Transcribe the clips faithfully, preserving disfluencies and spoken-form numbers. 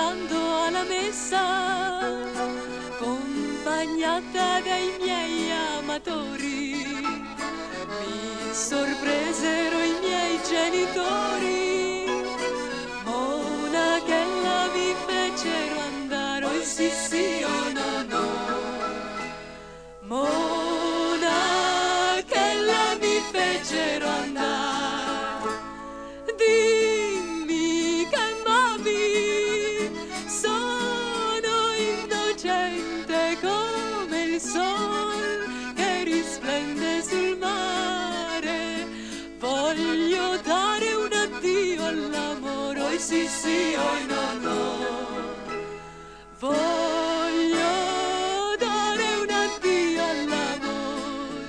andando alla messa, accompagnata dai miei amatori. Mi sorpresero i miei genitori, monachella mi fecero andare, oh sì sì, oh no no. Monachella mi fecero andare, dimmi che m'ami, sono innocente come il sol che risplende sul mare. Voglio dare un addio all'amore, oh sì sì, oh no no. Voglio dare un addio all'amore.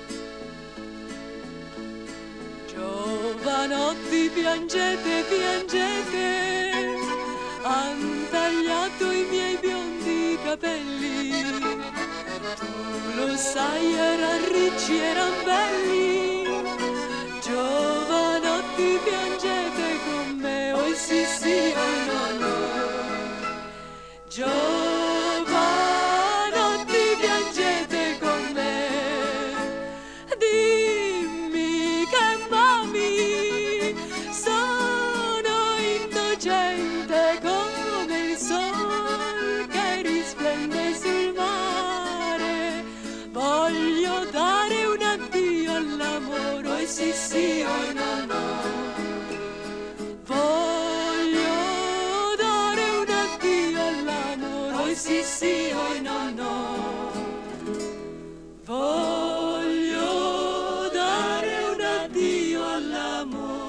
Giovanotti, piangete, piangete, han tagliato i miei biondi capelli. Tu lo sai, eran ricci, eran belli. Giovanotti, piangete con me, oh sì sì, oh no no. Giovanotti, piangete con me, dimmi che m'ami, sono innocente come il sol che risplende sul mare. Voglio dare un addio all'amore, oh sì sì, oh no no. Voglio dare un addio all'amore, oh sì sì, oh no no. Voglio dare un addio all'amore.